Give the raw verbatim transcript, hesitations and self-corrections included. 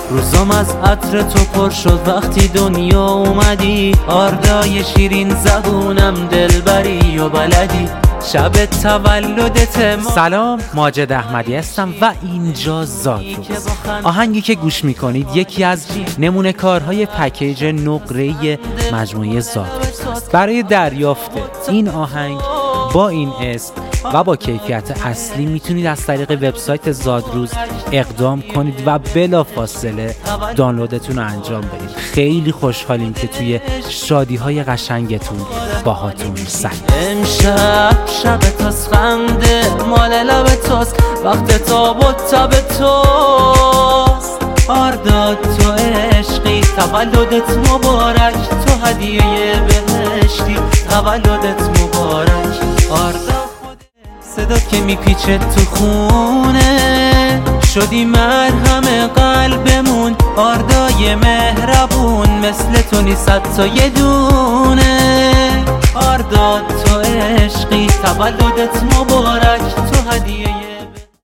روزام از عطر تو پر شد وقتی دنیا اومدی. آردای شیرین زبونم دلبری و بلدی. شب تولدت. سلام، ماجد احمدی هستم و اینجا زادروز. آهنگی که گوش میکنید یکی از نمونه کارهای پکیج نقره‌ای مجموعه زادروز است. برای دریافت این آهنگ با این اسم و با کیفیت اصلی میتونید از طریق وبسایت زادروز اقدام کنید و بلافاصله دانلودتون رو انجام بدید. خیلی خوشحالیم که توی شادی‌های قشنگتون باهاتون سعی. امشب شب تاس خنده مال لب تاست، وقت تاب و تب توست. آرداد تو عشقی، تولدت مبارک، تو هدیه بهشتی، تولدت مبارک. آرداد صدات که میپیچه تو خونه، شدی مرهم قلبمون. آردای مهربون مثل تو نیست تا یه دونه. آرداد تو عشقی، تولدت مبارک، تو هدیه